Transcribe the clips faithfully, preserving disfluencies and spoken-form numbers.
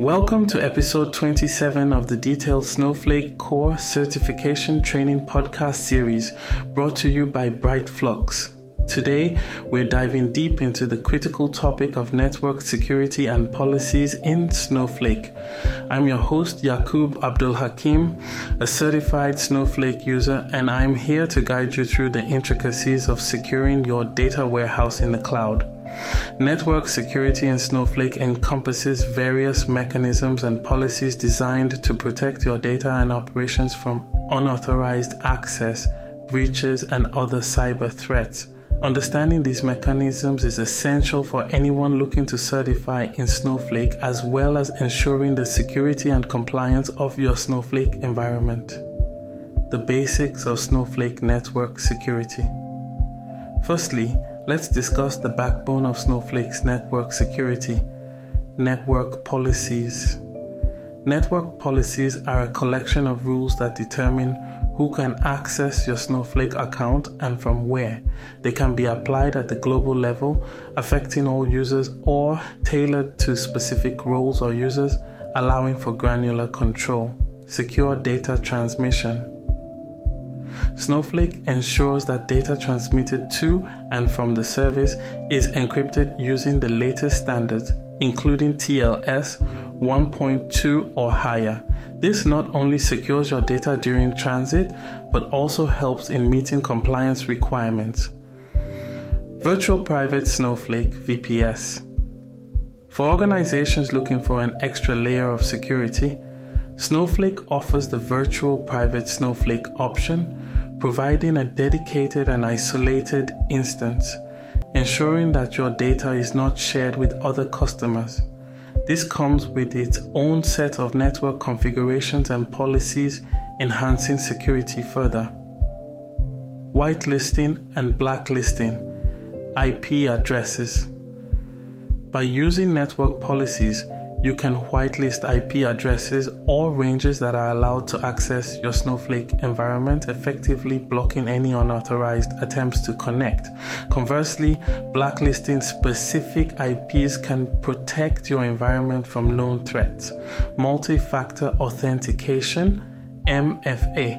Welcome to episode twenty-seven of the Detailed Snowflake Core Certification Training Podcast Series, brought to you by Brightflux. Today, we're diving deep into the critical topic of network security and policies in Snowflake. I'm your host, Yaqub Abdul Hakim, a certified Snowflake user, and I'm here to guide you through the intricacies of securing your data warehouse in the cloud. Network security in Snowflake encompasses various mechanisms and policies designed to protect your data and operations from unauthorized access, breaches, and other cyber threats. Understanding these mechanisms is essential for anyone looking to certify in Snowflake, as well as ensuring the security and compliance of your Snowflake environment. The basics of Snowflake network security. Firstly, let's discuss the backbone of Snowflake's network security: network policies. Network policies are a collection of rules that determine who can access your Snowflake account and from where. They can be applied at the global level, affecting all users, or tailored to specific roles or users, allowing for granular control. Secure data transmission. Snowflake ensures that data transmitted to and from the service is encrypted using the latest standards, including T L S one point two or higher. This not only secures your data during transit, but also helps in meeting compliance requirements. Virtual Private Snowflake V P S. For organizations looking for an extra layer of security, Snowflake offers the Virtual Private Snowflake option, providing a dedicated and isolated instance, ensuring that your data is not shared with other customers. This comes with its own set of network configurations and policies, enhancing security further. Whitelisting and blacklisting I P addresses. By using network policies, you can whitelist I P addresses or ranges that are allowed to access your Snowflake environment, effectively blocking any unauthorized attempts to connect. Conversely, blacklisting specific I Ps can protect your environment from known threats. Multi-factor authentication, M F A.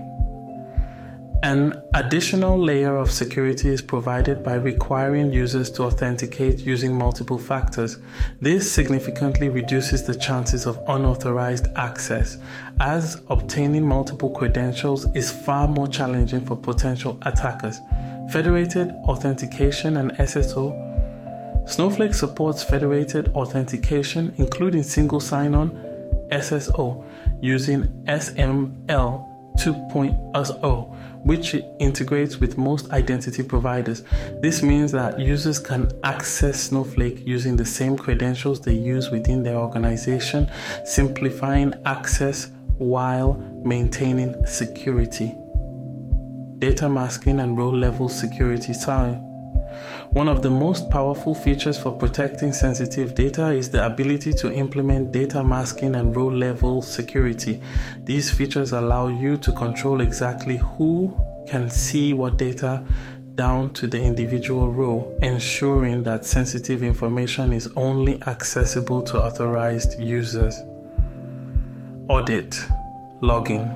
An additional layer of security is provided by requiring users to authenticate using multiple factors. This significantly reduces the chances of unauthorized access, as obtaining multiple credentials is far more challenging for potential attackers. Federated authentication and S S O. Snowflake supports federated authentication, including single sign-on S S O, using S M L two point oh, which integrates with most identity providers. This means that users can access Snowflake using the same credentials they use within their organization, simplifying access while maintaining security. Data masking and row-level security time. One of the most powerful features for protecting sensitive data is the ability to implement data masking and row-level security. These features allow you to control exactly who can see what data down to the individual row, ensuring that sensitive information is only accessible to authorized users. Audit logging.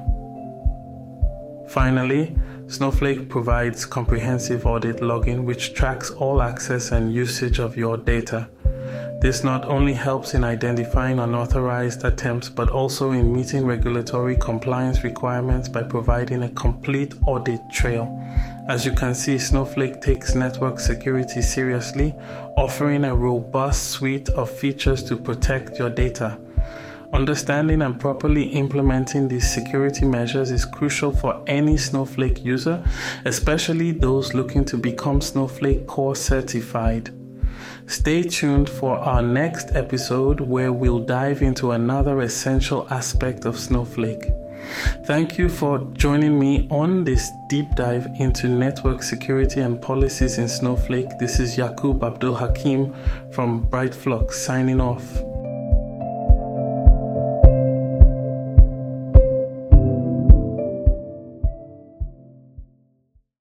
Finally, Snowflake provides comprehensive audit logging, which tracks all access and usage of your data. This not only helps in identifying unauthorized attempts, but also in meeting regulatory compliance requirements by providing a complete audit trail. As you can see, Snowflake takes network security seriously, offering a robust suite of features to protect your data. Understanding and properly implementing these security measures is crucial for any Snowflake user, especially those looking to become Snowflake Core certified. Stay tuned for our next episode, where we'll dive into another essential aspect of Snowflake. Thank you for joining me on this deep dive into network security and policies in Snowflake. This is Yaqub Abdul Hakim from Brightflux signing off.